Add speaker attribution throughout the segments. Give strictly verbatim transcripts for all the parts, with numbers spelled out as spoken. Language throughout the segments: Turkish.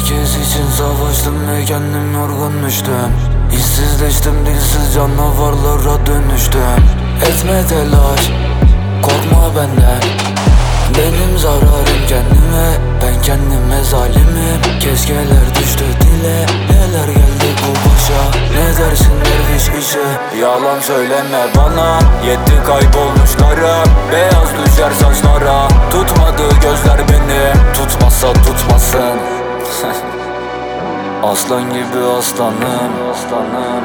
Speaker 1: Herkes için savaştım ve kendim yorgunmuştum. İşsizleştim, dilsiz canavarlara dönüştüm. Etme telaş, korkma benden. Benim zararım kendime, ben kendime zalimim. Keşkeler düştü dile, neler geldi bu başa. Ne dersin derviş işe, yalan söyleme bana. Yetti kaybolmuşlara, beyaz düşer saçlara. Tutmadı gözler beni, tutmazsa tutmasın. Aslan gibi aslanım, aslanım.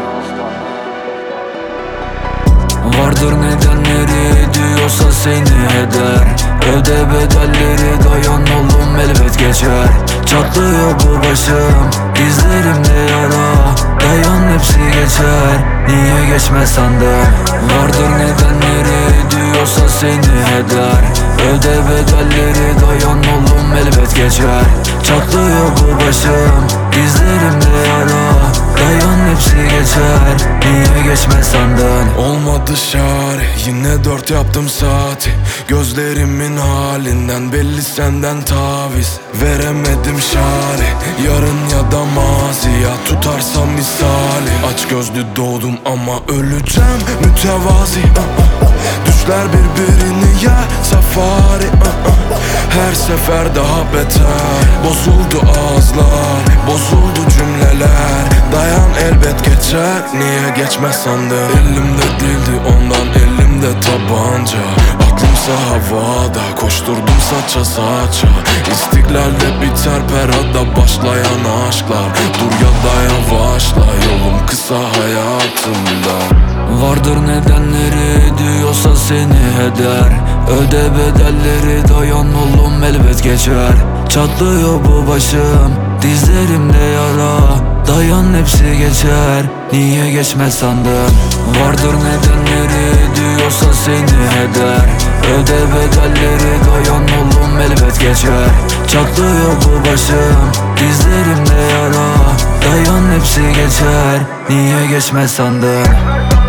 Speaker 1: Vardır nedenleri, diyorsa seni heder. Öde bedelleri, dayan oğlum elbet geçer. Çatlıyor bu başım, dizlerimde yara. Dayan hepsi geçer, niye geçmez sandın? Vardır nedenleri, diyorsa seni heder. Öde bedelleri, dayan oğlum elbet geçer. Çatlıyor bu başım, dizlerimde yara. Dayan hepsi geçer, niye geçmez sandın?
Speaker 2: Olmadı şare, yine dört yaptım saati. Gözlerimin halinden belli senden taviz veremedim şare. Yarın ya da maziya tutarsam misali. Aç gözlü doğdum ama öleceğim mütevazi. Düşler birbirini yer safari. Her sefer daha beter. Bozuldu ağızlar, bozuldu cümleler. Dayan elbet geçer, niye geçmez sandın? Elimde değildi ondan, elimde tabanca. Aklımsa havada, koşturdum saça saça. İstiklalde biter perada başlayan aşklar. Dur ya da yavaşla, yolum kısa hayatımda.
Speaker 1: Vardır nedenleri, diyorsa seni heder. Öde bedelleri, dayan oğlum elbet geçer. Çatlıyor bu başım, dizlerimde yara. Dayan hepsi geçer, niye geçmez sandın? Vardır nedenleri, diyorsa seni heder. Öde bedelleri, dayan oğlum elbet geçer. Çatlıyor bu başım, dizlerimde yara. Dayan hepsi geçer, niye geçmez sandın?